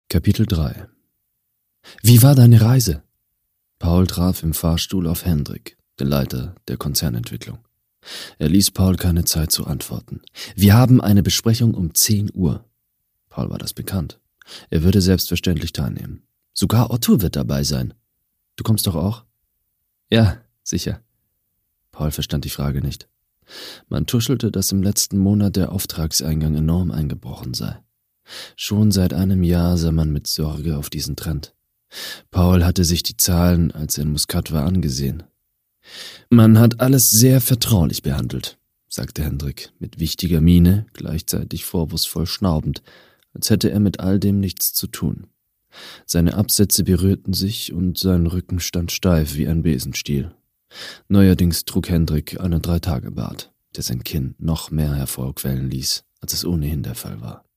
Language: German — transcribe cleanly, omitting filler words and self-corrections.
Kapitel 3. Wie war deine Reise? Paul traf im Fahrstuhl auf Hendrik, den Leiter der Konzernentwicklung. Er ließ Paul keine Zeit zu antworten. Wir haben eine Besprechung um 10 Uhr. Paul war das bekannt. Er würde selbstverständlich teilnehmen. Sogar Otto wird dabei sein. Du kommst doch auch? Ja, sicher. Paul verstand die Frage nicht. Man tuschelte, dass im letzten Monat der Auftragseingang enorm eingebrochen sei. Schon seit einem Jahr sah man mit Sorge auf diesen Trend. Paul hatte sich die Zahlen, als er in Muscat war, angesehen. Man hat alles sehr vertraulich behandelt, sagte Hendrik, mit wichtiger Miene, gleichzeitig vorwurfsvoll schnaubend, als hätte er mit all dem nichts zu tun. Seine Absätze berührten sich und sein Rücken stand steif wie ein Besenstiel. Neuerdings trug Hendrik einen 3-Tage-Bart, der sein Kinn noch mehr hervorquellen ließ, als es ohnehin der Fall war.